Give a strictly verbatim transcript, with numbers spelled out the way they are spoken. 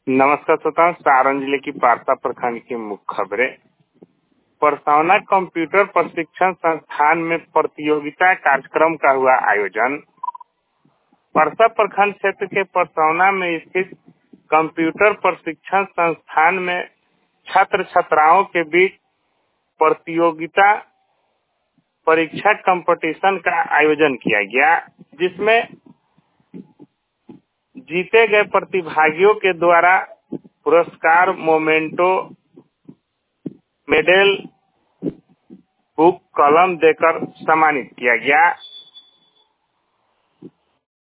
नमस्कार श्रोताओं, सारण जिले की पारसा प्रखंड की मुख्य खबरें। परसौना कंप्यूटर प्रशिक्षण संस्थान में प्रतियोगिता कार्यक्रम का हुआ आयोजन। परसा प्रखंड क्षेत्र के परसौना में स्थित कंप्यूटर प्रशिक्षण संस्थान में छात्र छात्राओं के बीच प्रतियोगिता परीक्षा कंपटीशन का आयोजन किया गया, जिसमें जीते गए प्रतिभागियों के द्वारा पुरस्कार, मोमेंटो, मेडल, बुक, कलम देकर सम्मानित किया गया।